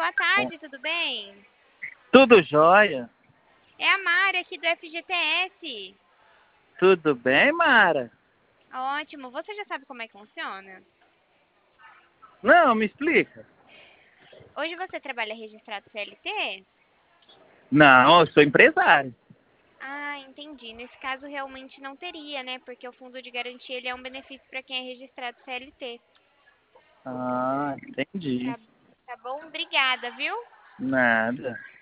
boa tarde, tudo bem? Tudo jóia? É a Mari aqui do FGTS. Tudo bem, Mara? Ótimo, você já sabe como é que funciona? Não, me explica. Hoje você trabalha registrado CLT? Não, eu sou empresário. Ah, entendi. Nesse caso realmente não teria, né? Porque o fundo de garantia ele é um benefício para quem é registrado CLT. Ah, entendi. Tá, tá bom? Obrigada, viu? Nada.